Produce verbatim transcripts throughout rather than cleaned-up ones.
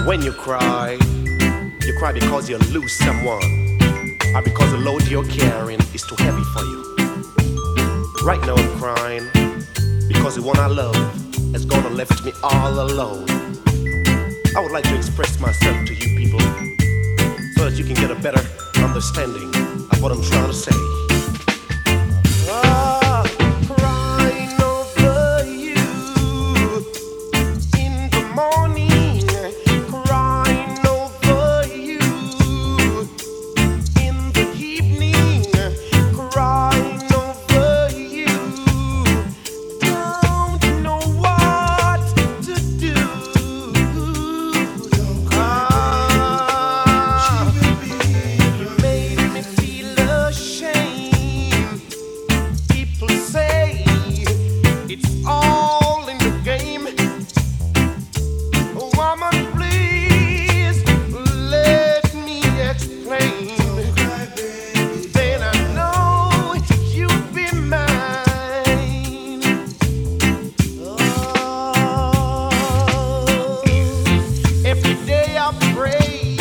When you cry, you cry because you lose someone, or because the load you're carrying is too heavy for you. Right now I'm crying because the one I love has gone and left me all alone. I would like to express myself to you people so that you can get a better understanding of what I'm trying to say. Ah, crying over you in the morning, crying over you in the evening, crying over you. Don't know what to do. Ah, you made me feel ashamed. People say it's all in the game. Woman, please let me explain. Then I know you'd be mine. Oh, every day I pray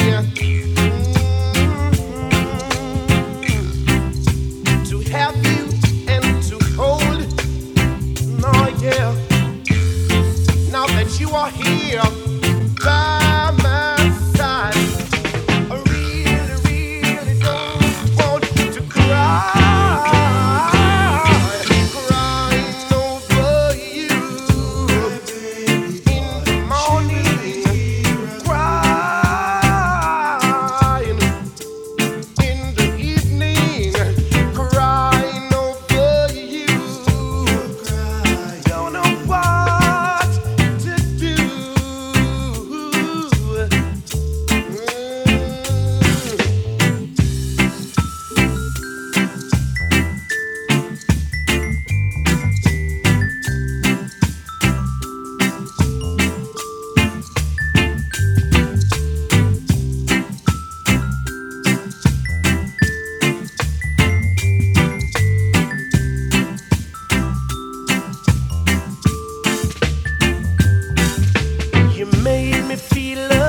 mm, to have you and to hold. Oh yeah. Now that you are here by my side, I really, really don't want to cry. Crying over you in the morning, crying in the evening, crying over you. Don't know what to do. You made me feel